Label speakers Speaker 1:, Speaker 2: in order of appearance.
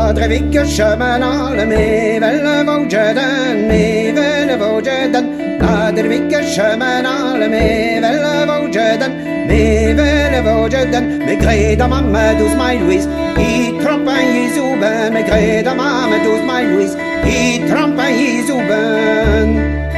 Speaker 1: Drevik chemanal, me velle voujedan, me velle voujedan. Drevik chemanal, me velle voujedan, me velle voujedan. Me greda mamma dus my Louise, I trompa I zuben. Me greda mamma dus my Louise, I trompa I zuben.